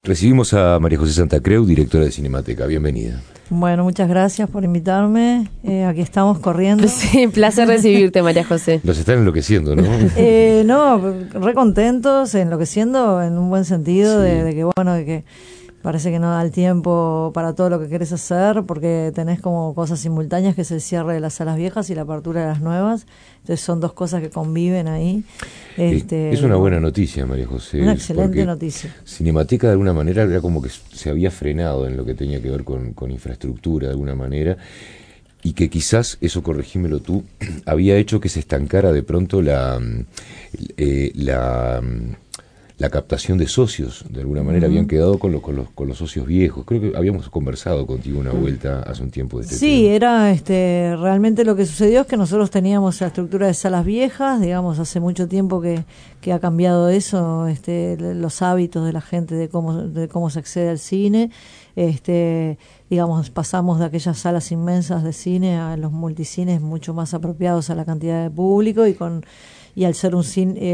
Recibimos a María José Santa Creu, directora de Cinemateca. Bienvenida. Bueno, muchas gracias por invitarme. Aquí estamos corriendo. Sí, placer recibirte, María José. Nos están enloqueciendo, ¿no? No, re contentos, enloqueciendo en un buen sentido, Sí. de que, bueno, de que parece que no da el tiempo para todo lo que querés hacer, porque tenés como cosas simultáneas, que es el cierre de las salas viejas y la apertura de las nuevas. Entonces son dos cosas que conviven ahí. Es una buena noticia, María José. Una excelente noticia. Cinemateca, de alguna manera, era como que se había frenado en lo que tenía que ver con infraestructura, de alguna manera, y que quizás, eso corregímelo tú, había hecho que se estancara de pronto la captación de socios. De alguna manera habían quedado con los socios viejos. Creo que habíamos conversado contigo una vuelta hace un tiempo de este Sí, tema. era realmente lo que sucedió es que nosotros teníamos la estructura de salas viejas, digamos, hace mucho tiempo que ha cambiado eso, los hábitos de la gente de cómo se accede al cine. Digamos, pasamos de aquellas salas inmensas de cine a los multicines mucho más apropiados a la cantidad de público y al ser un cine,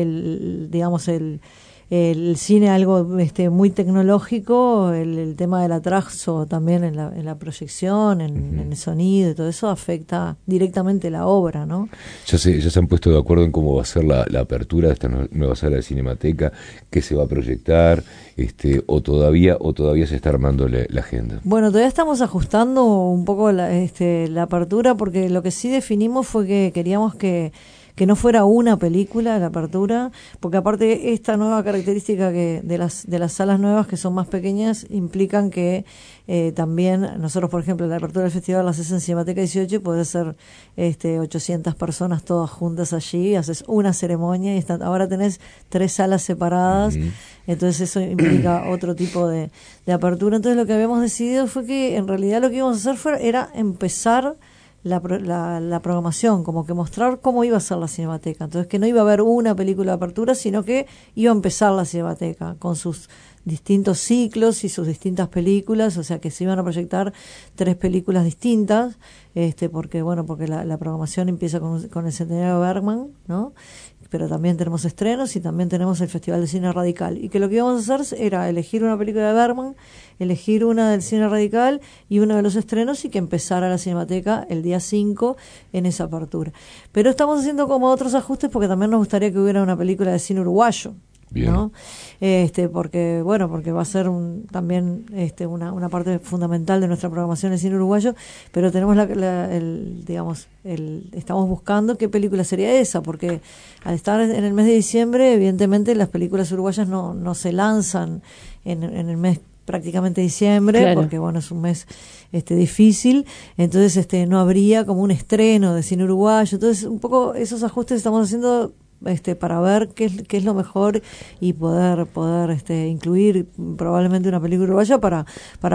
el cine algo muy tecnológico, el tema del atraso también en la proyección, en el sonido y todo eso afecta directamente la obra, ¿no? Ya se han puesto de acuerdo en cómo va a ser la apertura de esta nueva sala de Cinemateca, qué se va a proyectar, o todavía se está armando la agenda. Bueno, todavía estamos ajustando un poco la apertura, porque lo que sí definimos fue que queríamos que no fuera una película la apertura, porque aparte esta nueva característica de las salas nuevas, que son más pequeñas, implican que también nosotros, por ejemplo, la apertura del festival la haces en Cinemateca 18 y puede ser 800 personas todas juntas allí, haces una ceremonia y ahora tenés 3 salas separadas. Entonces eso implica otro tipo de apertura. Entonces lo que habíamos decidido fue que en realidad lo que íbamos a hacer era empezar la programación, como que mostrar cómo iba a ser la Cinemateca. Entonces que no iba a haber una película de apertura, sino que iba a empezar la Cinemateca con sus distintos ciclos y sus distintas películas, o sea que se iban a proyectar 3 películas distintas, porque la programación empieza con el centenario de Bergman, ¿no? Pero también tenemos estrenos y también tenemos el Festival de Cine Radical. Y que lo que íbamos a hacer era elegir una película de Bergman, elegir una del Cine Radical y uno de los estrenos, y que empezara la Cinemateca el día 5 en esa apertura. Pero estamos haciendo como otros ajustes, porque también nos gustaría que hubiera una película de cine uruguayo. Bien. ¿No? Porque va a ser también una parte fundamental de nuestra programación el cine uruguayo, pero tenemos estamos buscando qué película sería esa, porque al estar en el mes de diciembre, evidentemente las películas uruguayas no se lanzan en el mes prácticamente diciembre, claro, porque es un mes difícil, entonces no habría como un estreno de cine uruguayo. Entonces un poco esos ajustes estamos haciendo para ver qué es lo mejor y poder incluir probablemente una película uruguaya para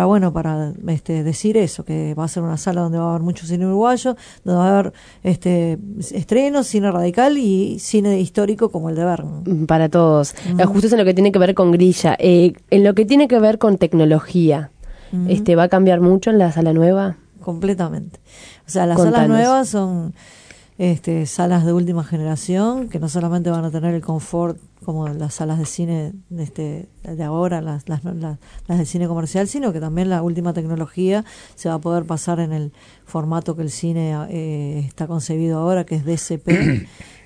decir eso, que va a ser una sala donde va a haber mucho cine uruguayo, donde va a haber estrenos, cine radical y cine histórico como el de Bergman. Para todos. Justo en lo que tiene que ver con grilla, en lo que tiene que ver con tecnología, ¿va a cambiar mucho en la sala nueva? Completamente. O sea, las Contanos. Salas nuevas son salas de última generación, que no solamente van a tener el confort como las salas de cine de ahora, las del cine comercial, sino que también la última tecnología se va a poder pasar en el formato que el cine está concebido ahora, que es DCP.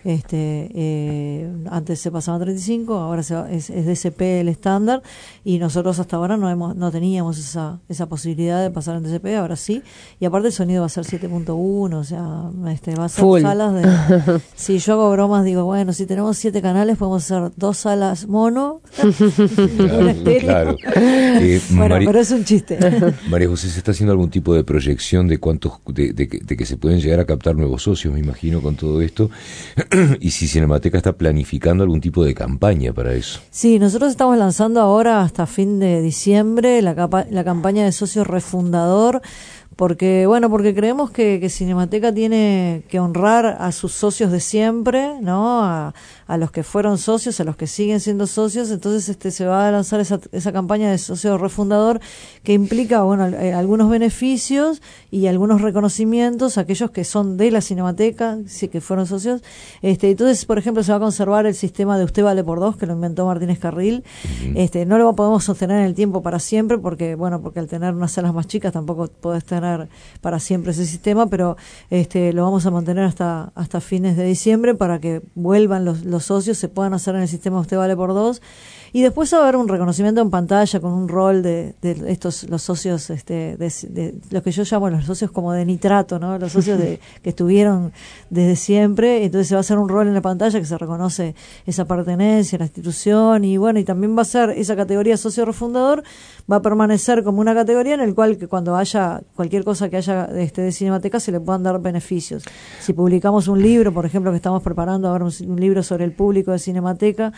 Antes se pasaba 35, ahora es DCP el estándar, y nosotros hasta ahora no teníamos esa posibilidad de pasar en DCP, ahora sí, y aparte el sonido va a ser 7.1, o sea, va a ser full. Salas de... Si yo hago bromas, digo, bueno, si tenemos 7 canales podemos hacer 2 salas mono, una estéreo. Claro. Pero es un chiste. María José, ¿se está haciendo algún tipo de proyección de cuántos de que se pueden llegar a captar nuevos socios, me imagino, con todo esto? Y si Cinemateca está planificando algún tipo de campaña para eso. Sí, nosotros estamos lanzando ahora hasta fin de diciembre la campaña de socio refundador, porque creemos que Cinemateca tiene que honrar a sus socios de siempre, ¿no? A a los que fueron socios, a los que siguen siendo socios. Entonces se va a lanzar esa campaña de socio refundador que implica, bueno, algunos beneficios y algunos reconocimientos a aquellos que son de la Cinemateca, sí, que fueron socios. Entonces, por ejemplo, se va a conservar el sistema de Usted Vale por Dos, que lo inventó Martínez Carril. No lo podemos sostener en el tiempo para siempre, porque al tener unas salas más chicas tampoco podés tener para siempre ese sistema, pero lo vamos a mantener hasta fines de diciembre para que vuelvan los socios, se puedan hacer en el sistema Usted Vale por Dos. Y después va a haber un reconocimiento en pantalla con un rol de los socios, de los que yo llamo los socios como de nitrato, ¿no? Los socios que estuvieron desde siempre. Entonces se va a hacer un rol en la pantalla que se reconoce esa pertenencia a la institución, y bueno, y también va a ser esa categoría socio refundador, va a permanecer como una categoría en el cual que cuando haya cualquier cosa que haya de Cinemateca se le puedan dar beneficios. Si publicamos un libro, por ejemplo, que estamos preparando ahora un libro sobre el público de Cinemateca,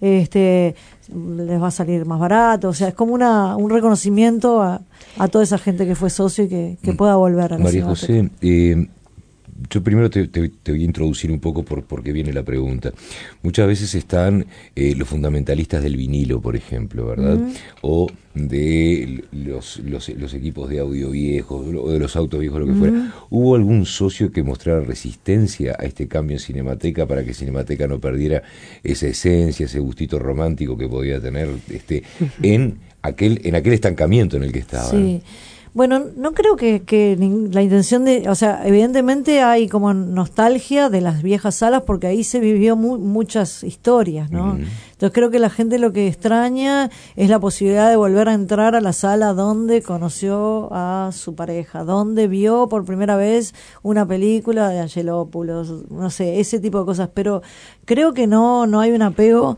les va a salir más barato. O sea, es como un reconocimiento a toda esa gente que fue socio y que pueda volver a la María Cinemateca. José, yo primero te voy a introducir un poco porque viene la pregunta. Muchas veces están los fundamentalistas del vinilo, por ejemplo, ¿verdad? O de los equipos de audio viejos, o de los autos viejos, lo que fuera. ¿Hubo algún socio que mostrara resistencia a este cambio en Cinemateca para que Cinemateca no perdiera esa esencia, ese gustito romántico que podía tener en aquel estancamiento en el que estaba? Sí. Bueno, no creo que la intención o sea, evidentemente hay como nostalgia de las viejas salas porque ahí se vivió muchas historias, ¿no? Entonces creo que la gente lo que extraña es la posibilidad de volver a entrar a la sala donde conoció a su pareja, donde vio por primera vez una película de Angelopoulos, no sé, ese tipo de cosas, pero creo que no hay un apego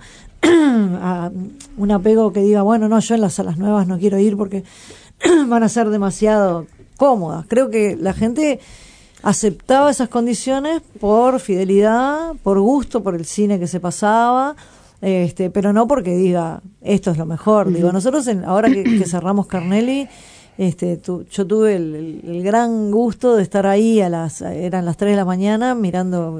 un apego que diga, bueno, no, yo en las salas nuevas no quiero ir porque van a ser demasiado cómodas. Creo que la gente aceptaba esas condiciones por fidelidad, por gusto, por el cine que se pasaba, pero no porque diga, esto es lo mejor. Digo, nosotros ahora que cerramos Carnelli, yo tuve el gran gusto de estar ahí eran las 3 de la mañana mirando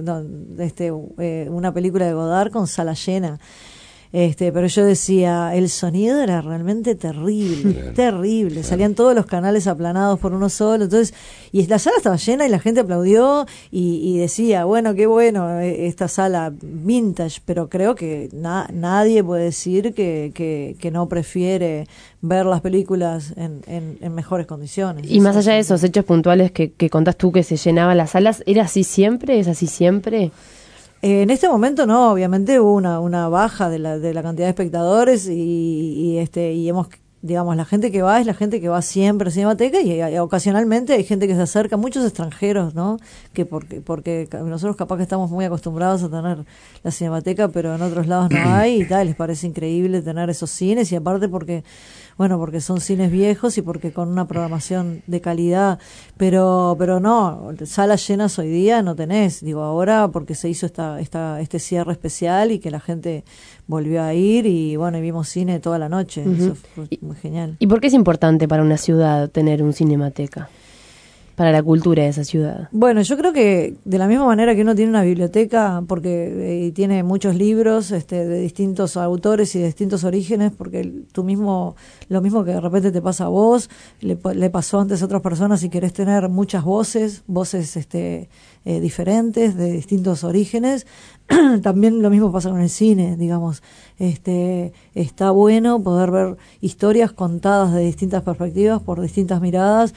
una película de Godard con sala llena. Pero yo decía, el sonido era realmente terrible, terrible. Claro. Salían todos los canales aplanados por uno solo. Entonces, y la sala estaba llena y la gente aplaudió y decía, bueno, qué bueno esta sala vintage. Pero creo que nadie puede decir que no prefiere ver las películas en mejores condiciones. Y más allá de esos hechos puntuales que contás tú, que se llenaban las salas, ¿era así siempre? ¿Es así siempre? En este momento no, obviamente hubo una baja de la cantidad de espectadores y hemos, digamos, la gente que va es la gente que va siempre a Cinemateca y ocasionalmente hay gente que se acerca, muchos extranjeros, ¿no? Que porque nosotros capaz que estamos muy acostumbrados a tener la Cinemateca, pero en otros lados no hay y tal, les parece increíble tener esos cines y aparte porque son cines viejos y porque con una programación de calidad, pero no, salas llenas hoy día no tenés, digo, ahora porque se hizo este cierre especial y que la gente volvió a ir y bueno, y vimos cine toda la noche, eso fue muy genial. ¿Y por qué es importante para una ciudad tener un Cinemateca? Para la cultura de esa ciudad. Bueno, yo creo que de la misma manera que uno tiene una biblioteca, porque tiene muchos libros de distintos autores y de distintos orígenes, porque tú mismo, lo mismo que de repente te pasa a vos, le pasó antes a otras personas y querés tener muchas voces diferentes, de distintos orígenes. También lo mismo pasa con el cine, digamos. Está bueno poder ver historias contadas de distintas perspectivas, por distintas miradas.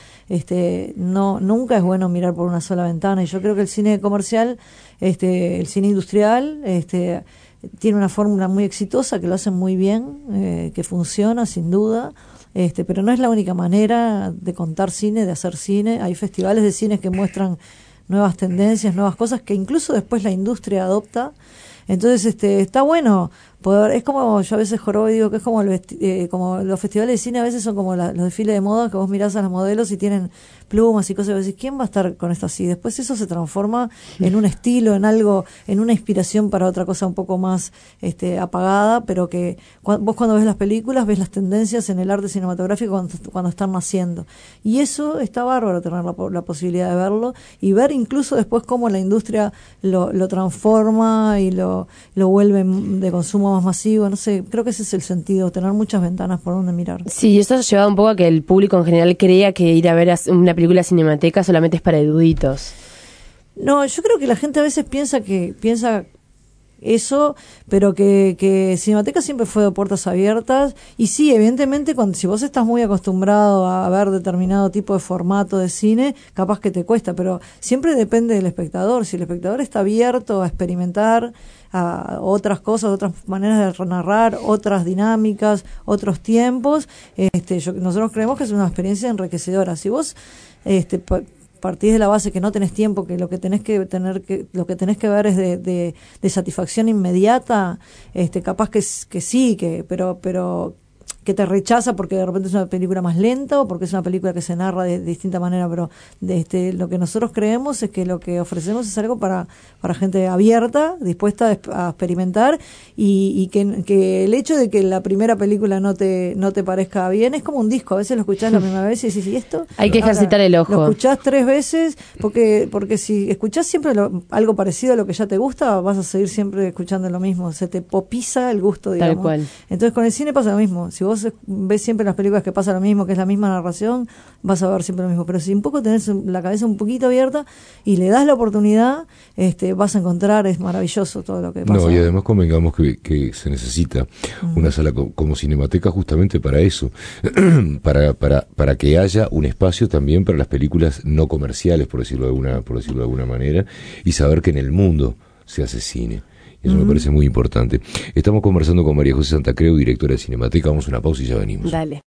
Nunca es bueno mirar por una sola ventana. Y yo creo que el cine comercial, el cine industrial, tiene una fórmula muy exitosa, que lo hacen muy bien, que funciona sin duda. Pero no es la única manera de contar cine, de hacer cine. Hay festivales de cine que muestran nuevas tendencias, nuevas cosas que incluso después la industria adopta. Entonces está bueno poder, es como, yo a veces jorobo y digo que es como, como los festivales de cine a veces son como los desfiles de moda, que vos mirás a los modelos y tienen plumas y cosas, y vos decís, ¿quién va a estar con esto así? Después eso se transforma en un estilo, en algo, en una inspiración para otra cosa un poco más apagada, pero que vos cuando ves las películas ves las tendencias en el arte cinematográfico cuando están naciendo. Y eso está bárbaro, tener la posibilidad de verlo y ver incluso después cómo la industria lo transforma y lo vuelve de consumo más masivo. No sé, creo que ese es el sentido, tener muchas ventanas por donde mirar. Sí, esto ha llevado un poco a que el público en general crea que ir a ver una película cinemateca solamente es para eruditos. No, yo creo que la gente a veces piensa eso, pero que Cinemateca siempre fue de puertas abiertas. Y sí, evidentemente, si vos estás muy acostumbrado a ver determinado tipo de formato de cine, capaz que te cuesta, pero siempre depende del espectador. Si el espectador está abierto a experimentar a otras cosas, otras maneras de narrar, otras dinámicas, otros tiempos, nosotros creemos que es una experiencia enriquecedora. Si vos partís de la base que no tenés tiempo, que lo que tenés que ver es de satisfacción inmediata, capaz que sí, pero que te rechaza porque de repente es una película más lenta o porque es una película que se narra de distinta manera, pero lo que nosotros creemos es que lo que ofrecemos es algo para gente abierta, dispuesta a experimentar, y que el hecho de que la primera película no te parezca bien es como un disco. A veces lo escuchás la primera vez y decís, ¿y esto? Hay que ejercitar el ojo. Lo escuchás 3 veces porque si escuchás siempre algo parecido a lo que ya te gusta, vas a seguir siempre escuchando lo mismo, se te popiza el gusto, digamos. Tal cual. Entonces con el cine pasa lo mismo. Si vos ves siempre las películas que pasa lo mismo, que es la misma narración, vas a ver siempre lo mismo. Pero si un poco tenés la cabeza un poquito abierta y le das la oportunidad, vas a encontrar, es maravilloso todo lo que pasa. No, y además convengamos que se necesita una sala como Cinemateca justamente para eso, para que haya un espacio también para las películas no comerciales, por decirlo de alguna manera, y saber que en el mundo se hace cine. Eso me parece muy importante. Estamos conversando con María José Santacreu, directora de Cinemateca. Vamos a una pausa y ya venimos. Dale.